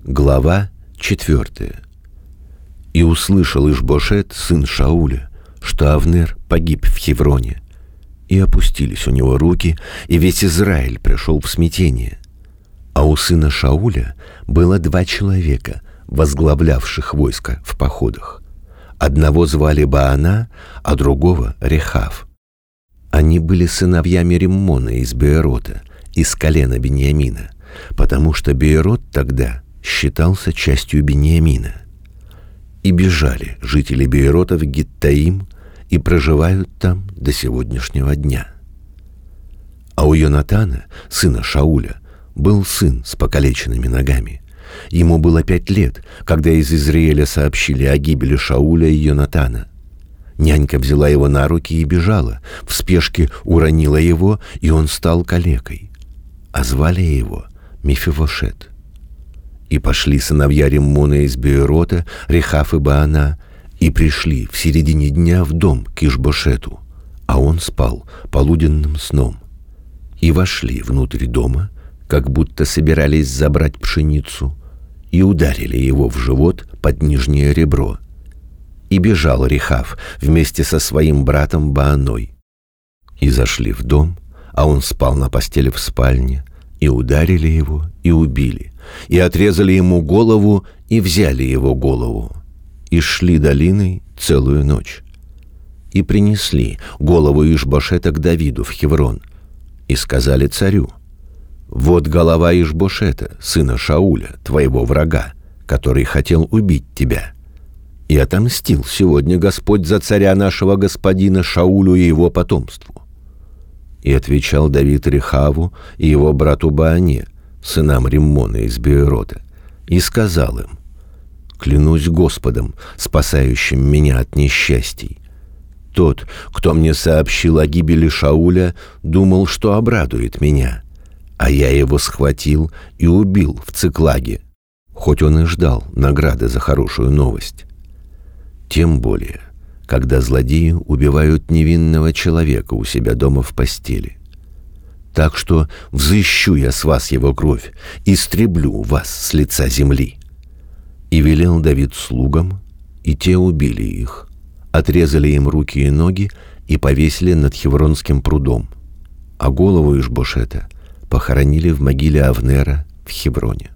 Глава 4. «И услышал Иш-бошет, сын Шауля, что Авнер погиб в Хевроне. И опустились у него руки, и весь Израиль пришел в смятение. А у сына Шауля было 2 человека, возглавлявших войско в походах. Одного звали Баана, а другого — Рехав. Они были сыновьями Риммона из Беэрота, из колена Беньямина, потому что Беэрот тогда считался частью Беньямина. И бежали жители Беэрота в Гиттаим и проживают там до сегодняшнего дня. А у Йонатана, сына Шауля, был сын с покалеченными ногами. Ему было 5 лет, когда из Израиля сообщили о гибели Шауля и Йонатана. Нянька взяла его на руки и бежала, в спешке уронила его, и он стал калекой. А звали его Мефивошет. И пошли сыновья Риммона из Беэрота, Рехав и Баана, и пришли в середине дня в дом к Иш-бошету, а он спал полуденным сном. И вошли внутрь дома, как будто собирались забрать пшеницу, и ударили его в живот под нижнее ребро. И бежал Рехав вместе со своим братом Бааной. И зашли в дом, а он спал на постели в спальне, и ударили его, и убили, и отрезали ему голову, и взяли его голову, и шли долиной целую ночь. И принесли голову Иш-бошета к Давиду в Хеврон, и сказали царю: «Вот голова Иш-бошета, сына Шауля, твоего врага, который хотел убить тебя. И отомстил сегодня Господь за царя нашего господина Шаулю и его потомству». И отвечал Давид Рехаву и его брату Баане, сынам Риммона из Беэрота, и сказал им: «Клянусь Господом, спасающим меня от несчастий. Тот, кто мне сообщил о гибели Шауля, думал, что обрадует меня, а я его схватил и убил в Циклаге, хоть он и ждал награды за хорошую новость. Тем более, когда злодеи убивают невинного человека у себя дома в постели. Так что взыщу я с вас его кровь, истреблю вас с лица земли». И велел Давид слугам, и те убили их, отрезали им руки и ноги и повесили над Хевронским прудом, а голову Иш-бошета похоронили в могиле Авнера в Хевроне.